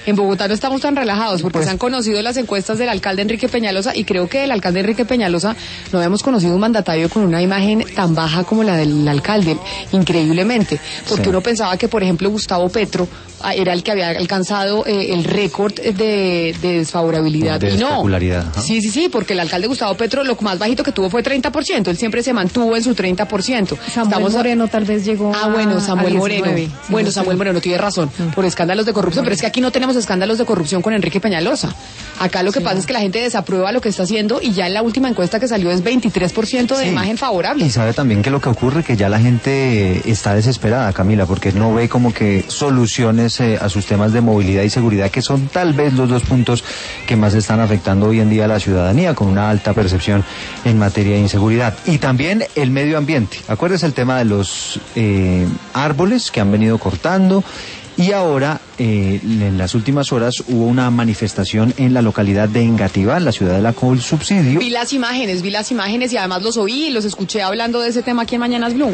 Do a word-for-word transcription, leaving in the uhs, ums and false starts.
En Bogotá no estamos tan relajados porque Pues, se han conocido las encuestas del alcalde Enrique Peñalosa y creo que el alcalde Enrique Peñalosa no habíamos conocido un mandatario con una imagen tan baja como la del alcalde, increíblemente, porque sí. uno pensaba que, por ejemplo, Gustavo Petro ah, era el que había alcanzado eh, el récord de, de desfavorabilidad. De y no. especularidad, ajá. Sí, sí, sí, porque el alcalde Gustavo Petro lo más bajito que tuvo fue treinta por ciento, él siempre se mantuvo en su treinta por ciento. Samuel Estamos a- Moreno tal vez llegó Ah, bueno, a- Samuel a Moreno. diecinueve, si Bueno, no Samuel estoy- Moreno tiene razón, por escándalos de corrupción, pero es que aquí no tenemos escándalos de corrupción con Enrique Peñalosa. Acá lo que pasa es que la gente desaprueba lo que está haciendo y ya en la última encuesta que salió es veintitrés por ciento de Sí. imagen favorable. Y sabe también que lo que ocurre que ya la gente está desesperada, Camila, porque no ve como que soluciones eh, a sus temas de movilidad y seguridad, que son tal vez los dos puntos que más están afectando hoy en día a la ciudadanía, con una alta percepción en materia de inseguridad. Y también el medio ambiente. Acuérdese el tema de los eh, árboles que han venido cortando. Y ahora, eh, en las últimas horas, hubo una manifestación en la localidad de Engativá, en la ciudad de la Colsubsidio. Vi las imágenes, vi las imágenes y además los oí y los escuché hablando de ese tema aquí en Mañanas Blue.